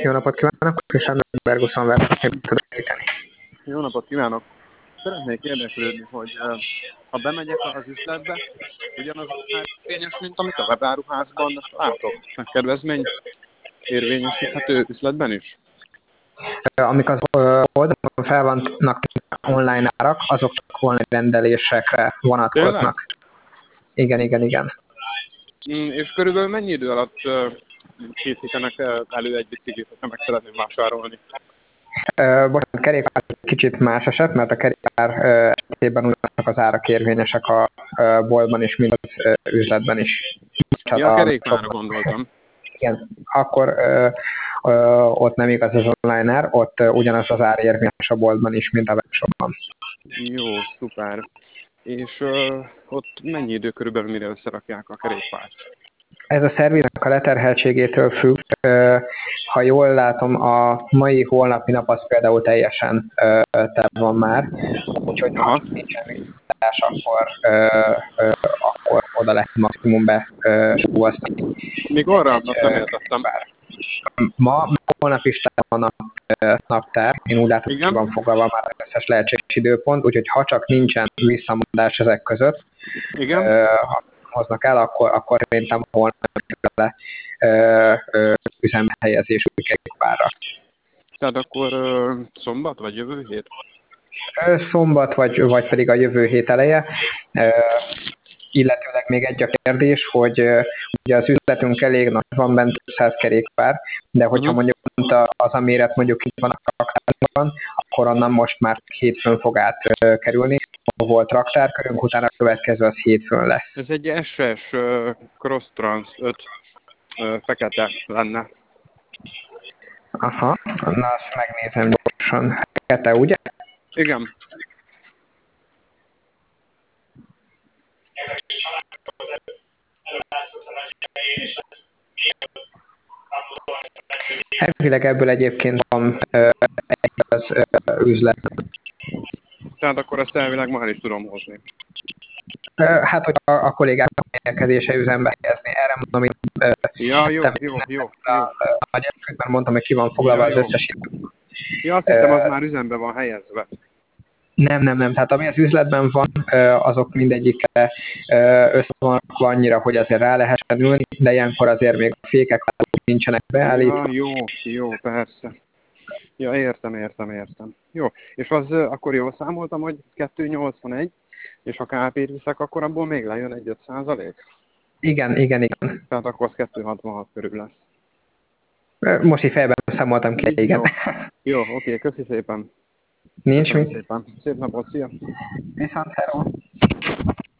Jó napot kívánok! Krisztán Berguszon várok, hogy tudok segíteni. Jó napot kívánok! Szeretnék érdeklődni, hogy ha bemegyek az üzletbe, ugyanaz az érvényes, mint amit a webáruházban látok. A kedvezmény érvényesíthető üzletben is? Amik az oldalon fel vannak online árak, azok csak online rendelésekre Tényleg? vonatkoznak. Igen. És körülbelül mennyi idő alatt készítenek elő egy biciklit, ha meg szeretném vásárolni? Bocsánat, kerékpár kicsit más eset, mert a kerékpár esetében ugyanazok az árak érvényesek a boltban is, mint az üzletben is. Ja, a kerékpárra gondoltam. Igen, akkor ott nem igaz az online ár, ott ugyanaz az ár érvényes a boltban is, mint a webshopban. Jó, szuper. És ott mennyi idő körülbelül, mire összerakják a kerékpárt? Ez a szerviznek a leterheltségétől függ. Ha jól látom, a holnapi nap az például teljesen tele van már, úgyhogy ha nincsen visszatás, akkor oda lehet maximum besúvaszni. Mikorra? Azt nem értettem. Holnap is tele van a naptár, én úgy látom, hogy van foglalva már az összes lehetséges időpont, úgyhogy ha csak nincsen visszamondás ezek között, ha hoznak el, akkor szerintem holnap vele üzembe helyezés új kerékpárra. Tehát akkor szombat vagy jövő hét? Szombat vagy pedig a jövő hét eleje. Illetőleg még egy a kérdés, hogy ugye az üzletünk elég nagy, van bent 100 kerékpár, de hogyha mondjuk az a méret mondjuk itt van a raktárban, akkor onnan most már hétfőn fog átkerülni. Volt raktárkörünk, utána a következő az hétfőn lesz. Ez egy SS Cross Trans 5 fekete lenne. Aha, na azt megnézem gyorsan. Fekete, ugye? Igen. Elvileg ebből egyébként van egy az üzlet. Tehát akkor ezt elvileg már is tudom hozni. Hát, hogy a kollégák rendelkezése üzembe helyezni. Erre mondom, hogy jó. Már mondtam, hogy ki van foglalva az összes. Ja, azt hittem, az már üzembe van helyezve. Nem. Tehát ami az üzletben van, azok mindegyikre össze van annyira, hogy azért rá lehessen ülni, de ilyenkor azért még a fékek nincsenek beállítva. Ja, jó, persze. Ja, értem. Jó, és az akkor jól számoltam, hogy 2,81, és ha KP-t viszek, akkor abból még lejön egy 5%? Igen. Tehát akkor az 2,66 körül lesz. Most így fejben számoltam ki, igen. Jó, oké, köszi szépen. Nincs mit. Szépen. Szép napot, szia! Viszont, hello!